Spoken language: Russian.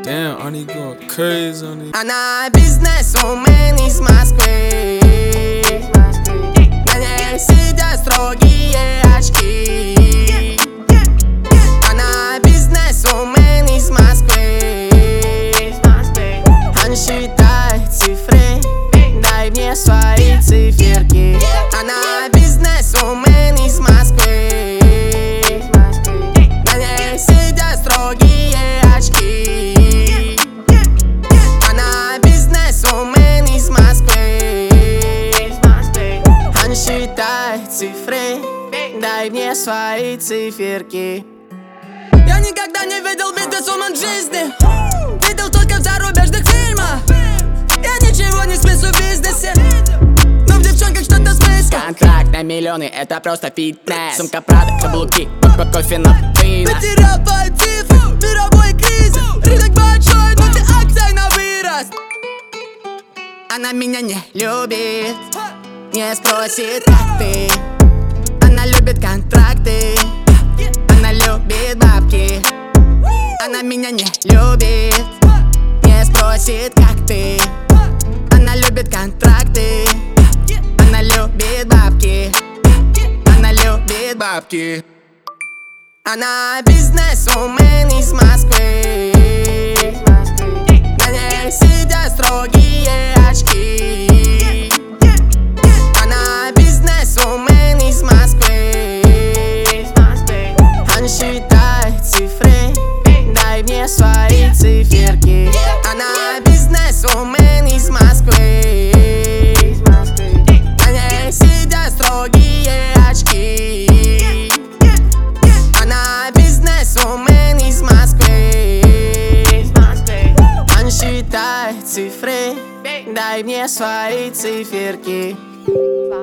Damn, Arnie going crazy on it. Она бизнесвумен из Москвы. На ней сидят строгие очки. Она бизнесвумен из Москвы. Она считает цифры, дай мне свои циферки. Она бизнесвумен из Москвы. На ней сидят строгие очки. Она бизнесвумен из Москвы. Она считает цифры, дай мне свои циферки. Я никогда не видел бизнесвумен в жизни. Видел только в зарубежных фильмах. Я ничего не смыслю в бизнесе, но в девчонках что-то смысл. Контракт на миллионы, это просто фитнес. Сумка Прада, каблуки, кофе на пиво. Потерял твои цифры, мировой кризис. Рынок большой, но ты акция на вырост. Она меня не любит, не спросит, как ты. Она любит контракты, она любит бабки. Она меня не любит, не спросит, как ты. Она любит контракты, она любит бабки. Она любит бабки. Она бизнесвумен из Москвы. На ней сидят строгие очки. Она бизнесвумен из Москвы. Она считает цифры, дай мне свои циферки. Она бизнесвумен из Москвы. На ней сидят строгие очки. Она бизнесвумен из Москвы. Она считает цифры, дай мне свои циферки.